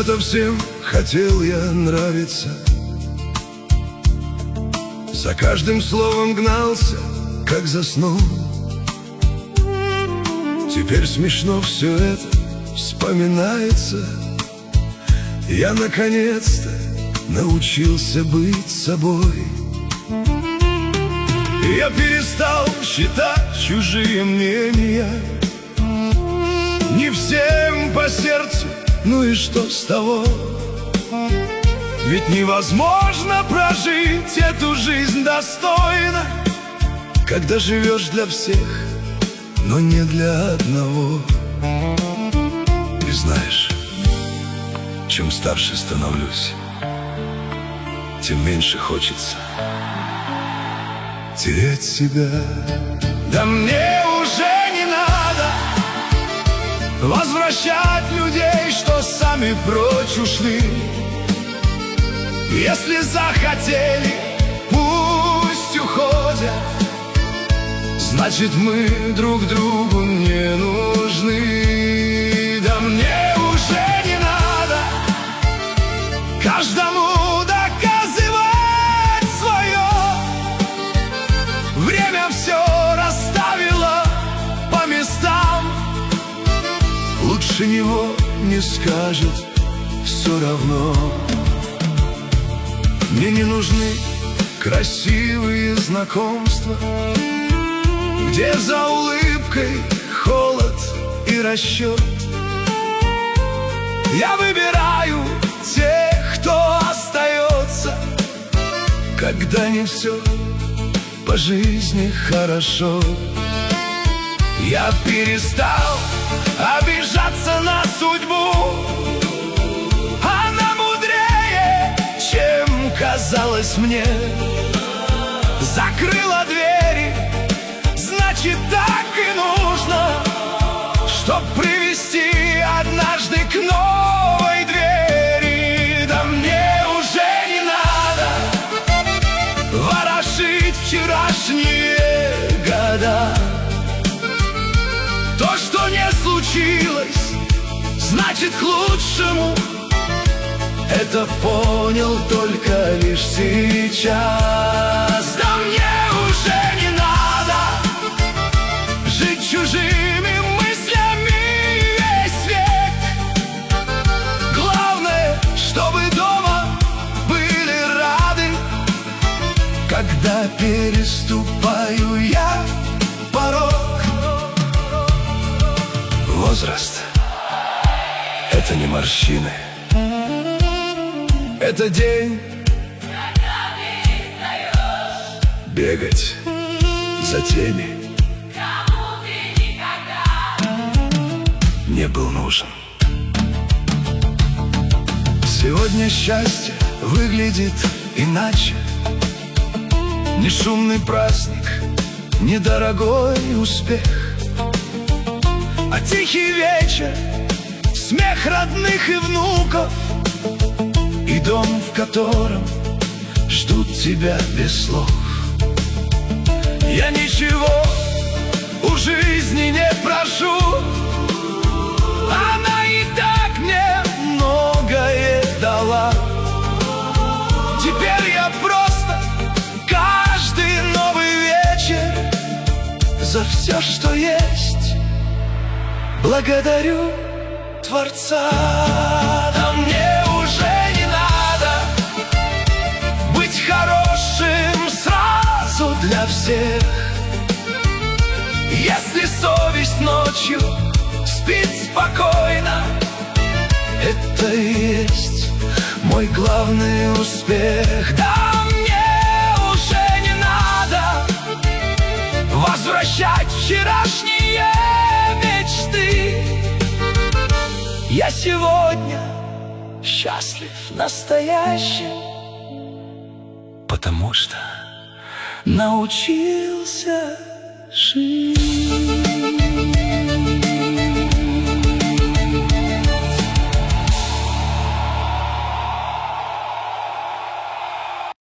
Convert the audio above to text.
Когда-то всем хотел я нравиться, за каждым словом гнался, как за сном. Теперь смешно все это вспоминается. Я наконец-то научился быть собой. Я перестал считать чужие мнения. Не всем по сердцу, ну и что с того? Ведь невозможно прожить эту жизнь достойно, когда живешь для всех, но не для одного. И знаешь, чем старше становлюсь, тем меньше хочется терять себя. Да мне уже не надо возвращать людей, что сами прочь ушли. Если захотели, пусть уходят. Значит, мы друг другу не нужны. Да мне уже не надо каждому доказывать свое. Время все расставило по местам. Лучше него не скажет все равно. Мне не нужны красивые знакомства, где за улыбкой холод и расчет. Я выбираю тех, кто остается, когда не все по жизни хорошо. Я перестал обижаться на судьбу. Она мудрее, чем казалось мне. Закрыла двери, значит, так и нужно, чтоб привести однажды к новой двери. Да мне уже не надо ворошить вчерашние года. То, что не случилось, значит, к лучшему. Это понял только лишь сейчас. Да мне уже не надо жить чужими мыслями весь век. Главное, чтобы дома были рады, когда переступаю я порог. Возраст — это не морщины. Это день, когда ты перестаешь бегать за теми, кому ты никогда не был нужен. Сегодня счастье выглядит иначе. Не шумный праздник, не дорогой успех, а тихий вечер, смех родных и внуков, и дом, в котором ждут тебя без слов. Я ничего у жизни не прошу, она и так мне многое дала. Теперь я просто каждый новый вечер за все, что есть, благодарю Творца. Да мне уже не надо быть хорошим сразу для всех. Если совесть ночью спит спокойно, это и есть мой главный успех. Да мне уже не надо возвращать вчерашние мечты. Я сегодня счастлив настоящим, потому что научился жить.